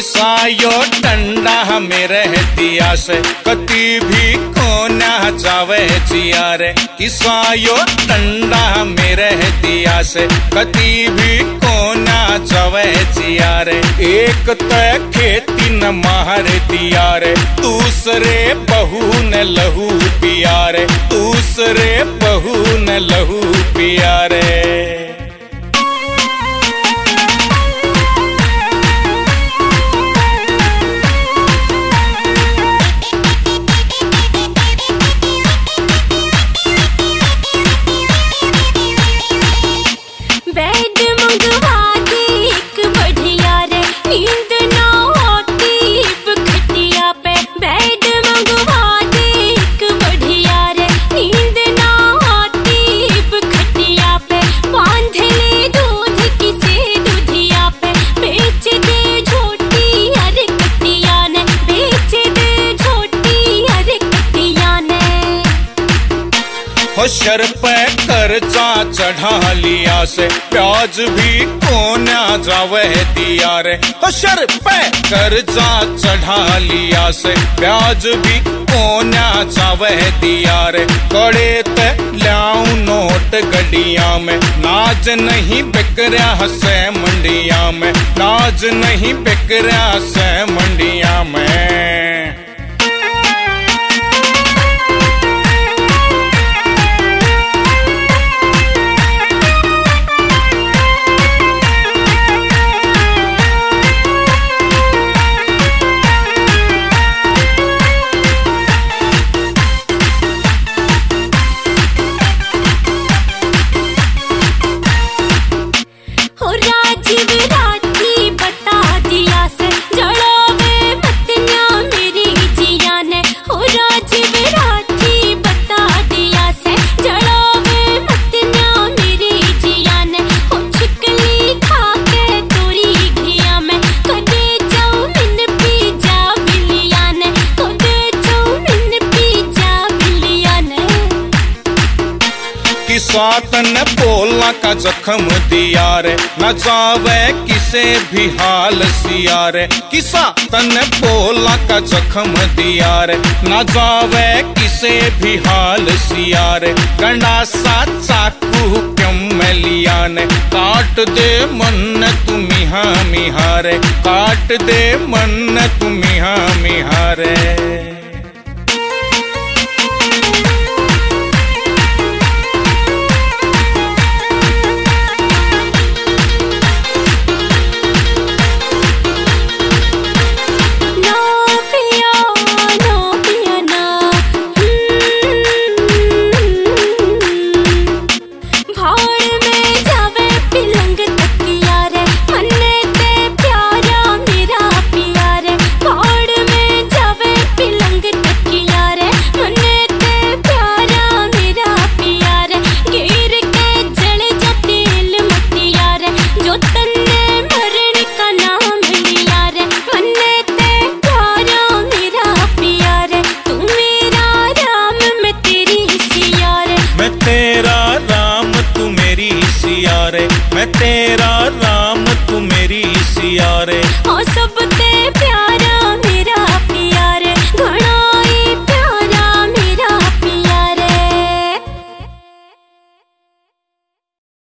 किसायो टंडा में रह दिया से कति भी कोना जावे जिया रे। किसायो टंडा में रह दिया से कति भी कोना जावे जिया रे। एक तय खेती न मार दिया रे, दूसरे बहू न लहू पिया रे, दूसरे बहू न लहू पिया रे। बेड मंगवा दे एक बढ़िया रे, नींद ना आती खटिया पे। बेड मंगवा दे एक बढ़िया रे, नींद ना आती खटिया पे। बांध ले दूध किसे दूधिया पे, बेच दे झोटी अरे कटिया ने, बेच दे झोटी अरे कटिया ने। हो सर पे कर्जा चढ़ा लिया से ब्याज भी कोना जावे दिया रे। हो सर पे कर्जा चढ़ा लिया से ब्याज भी कोना जावे दिया रे। कड़े ते लाऊं नोट गडिया में, नाज नहीं बिक रहा से मंडिया में, नाज नहीं बिक रहा से मंडिया में। राजीव राठी बता दिया से जड़ावे मत न्या मेरी जिया ने। हो राजीव राठी बता दिया से जड़ावे मत न्या मेरी जिया ने। हो छिकली खा के तोरी घिया में, कदे चाउमीन पिज्जा बिलिया ने, कदे चाउमीन पिज्जा बिलिया ने। किसा तन बोला का जख्म दिया रे, न जावे किसे भी हाल सिया रे। किसा तन बोला का जख्म दिया रे, न जावे किसे भी हाल सिया रे। गंडासा चाकू क्यों मैं लिया ने, काट दे मन तू मिहा मिहारे, काट दे मन तू मिहा मिहारे।